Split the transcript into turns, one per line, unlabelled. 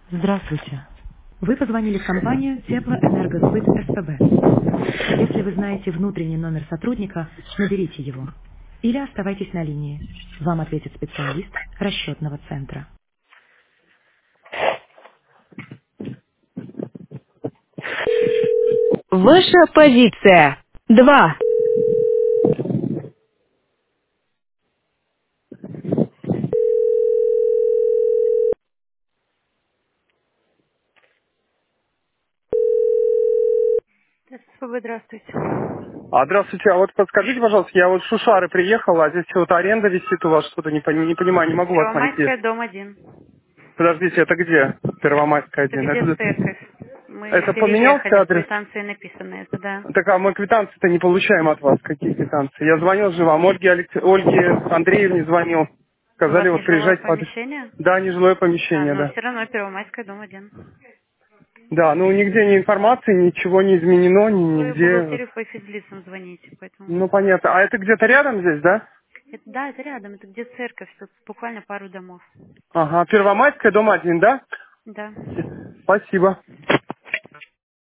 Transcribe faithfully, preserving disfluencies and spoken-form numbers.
Здравствуйте. Вы позвонили в компанию Теплоэнергосбыт СПБ. Если вы знаете внутренний номер сотрудника, наберите его. Или оставайтесь на линии. Вам ответит специалист расчетного центра. Ваша позиция. Два. СПБ, здравствуйте.
А, здравствуйте, а вот подскажите, пожалуйста, я вот в Шушары приехал, а здесь вот аренда висит у вас, что-то не, пони- не понимаю, не могу вас найти.
Первомайская, дом один.
Подождите, это где? Первомайская
Это
один.
где
Это,
церковь? Мы
это
переехали,
поменялся
в
адрес?
квитанции написано это, да.
Так, а мы квитанции-то не получаем от вас. Какие квитанции? Я звонил же вам, Ольге, Алекс- Ольге Андреевне звонил.
У
Сказали,
вас
вот
нежилое
приезжать по адресу.
помещение?
Да, нежилое
А,
помещение,
но
да.
все равно Первомайская, дом один.
Да, ну нигде ни информации, ничего не изменено, ни
Вы в
нигде.
бухгалтерию по физлицам звоните, поэтому...
Ну, понятно. А это где-то рядом здесь, да?
Это, да, это рядом, это где церковь, тут буквально пару домов.
Ага, Первомайская, дом один, да?
Да.
Спасибо.